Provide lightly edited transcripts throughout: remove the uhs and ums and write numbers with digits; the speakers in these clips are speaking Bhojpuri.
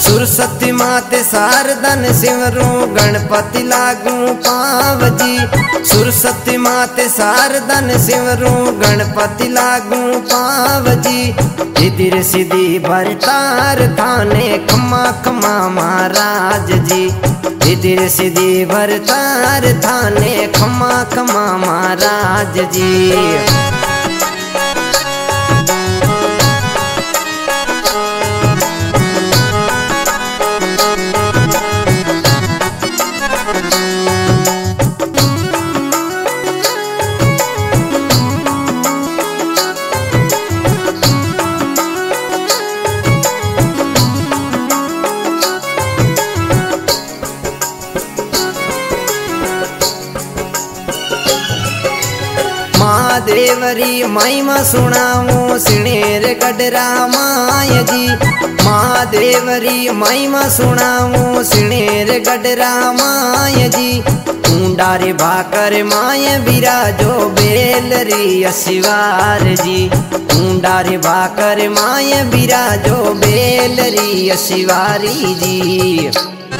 सुरसती माते शारदन सिमरू गणपति लागू पाव जी। सुरसती माते शारदन सिमरू गणपति लागू पाव जी। इधर सीधी भरतार थाने खम्मा खम्मा महाराज जी। इधर सीधी भरतार थाने खम्मा खम्मा महाराज जी। महादेवरी महिमा सुनाऊं सिणेर गडरा माय जी। महादेवरी महिमा सुनाऊं सिणेर गडरा माय जी। ऊंडारे भाकर माय बिराजो बेलरी असिवार जी। ऊंडारे भाकर माय बिराजो बेलरी असिवारी जी।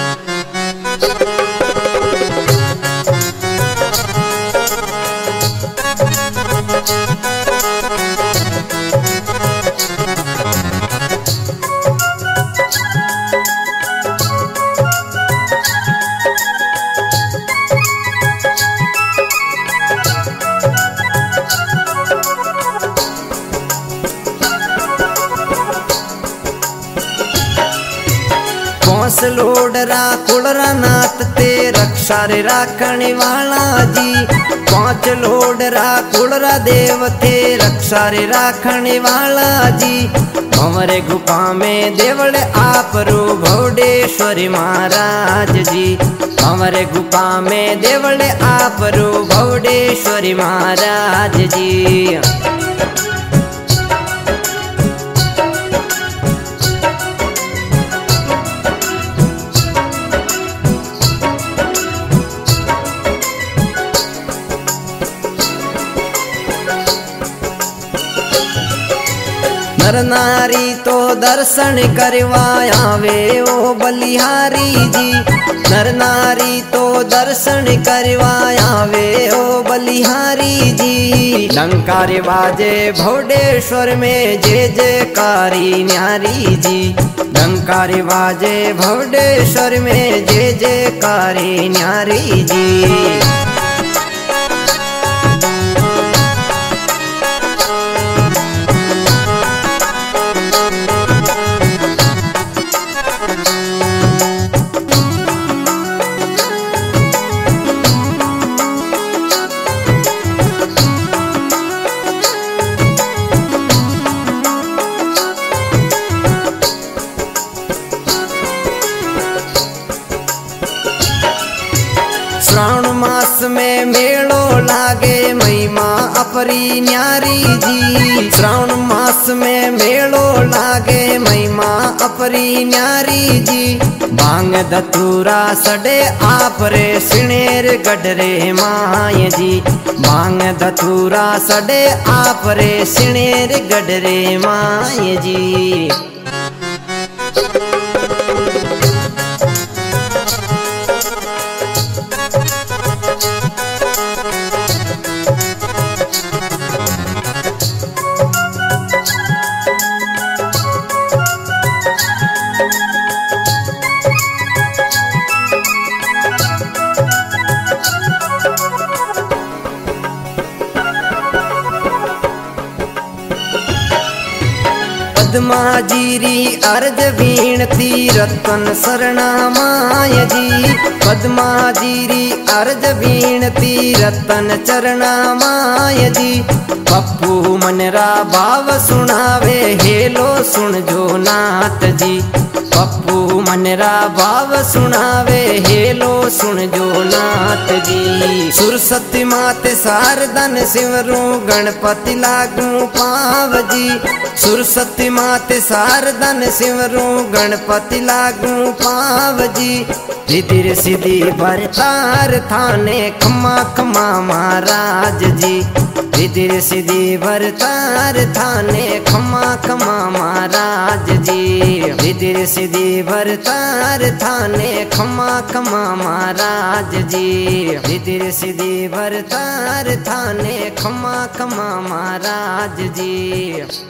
लोडरा कुड़रा नाथ ते रक्षा रे राखने वाला जी। पांच लोडरा कुड़रा देव थे रक्षा रे राखने वाला जी। हमारे गुफा में देवल आप रो भौडेश्वरी महाराज जी। हमारे गुफा में देवल आप रो भौडेश्वरी महाराज जी। नर नारी तो दर्शन करवाया वे ओ बलिहारी जी। नर नारी तो दर्शन करवाया वे ओ बलिहारी जी। लंकार बाजे भौडेश्वर में जय जयकारी न्यारी जी। लंकार बाजे भौडेश्वर में जय जयकारी न्यारी जी। श्रावण मास में मेलो लागे महिमा अपरी न्यारी जी। श्रावण मास में मेलो लागे महिमा अपरी न्यारी जी। भांग धतूरा सडे आप रे सिणेर गडरे माय जी। भांग धतूरा सडे आप रे सिणेर गडरे माय जी। पद्माजीरी अर्ज वीणती रतन शरणा माय जी। पद्माजीरी अर्ज वीणती रतन चरणा माय जी। पप्पू मनरा भाव सुनावे हेलो सुन जो नाथ जी। पप्पू मनरा भाव सुनावे हेलो सुन जो नाथ जी। सुरसती माते शारदन सिमरू गणपति लागू पाव जी। सुरसती माते शारदन सिमरू गणपति लागू पाव जी। रितिर सीधी भरतार थाने खम्मा खम्मा महाराज जी। रिद्धि सिद्धि भरतार थाने खमा खमा महाराज जी। रिद्धि सिद्धि भरतार थाने खमा खमा महाराज जी। रिद्धि सिद्धि भरतार थाने खमा खमा महाराज जी।